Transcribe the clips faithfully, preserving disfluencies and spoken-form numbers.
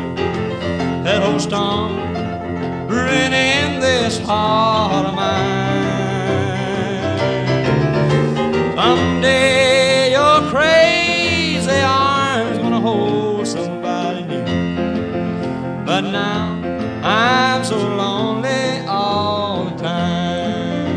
that old storm brewing in this heart of mine. Someday your crazy arms gonna hold somebody new, but now I'm so lonely all the time.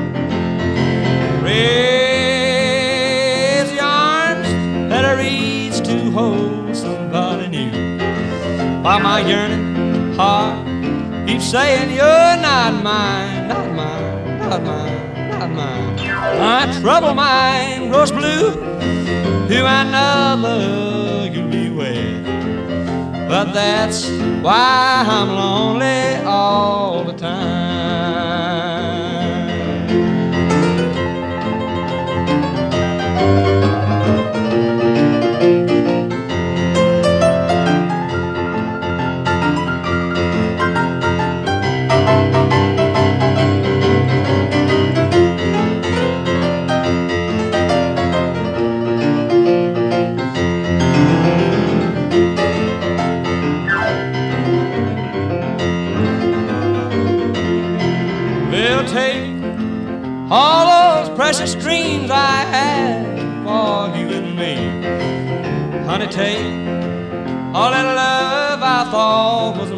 Raise the arms that I reach to hold somebody new, while my yearning heart keeps saying you're not mine, not mine, not mine, not mine. My troubled mind grows blue to another you'll be with, but that's why I'm lonely all the time. Take all those precious dreams I had for you and me. Honey, take all that love I thought was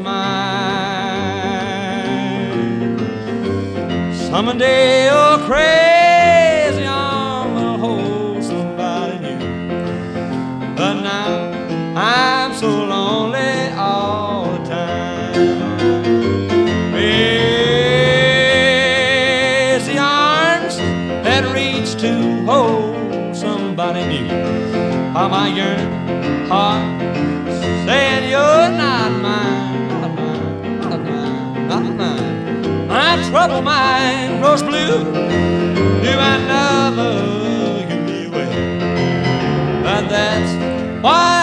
mine. Someday your crazy arm will hold somebody new, but now I'm so lonely all the time. To hold somebody new, how my yearning heart saying you're not mine, not mine, not mine, not mine. My troubled mind grows blue to another you'll be with, but that's why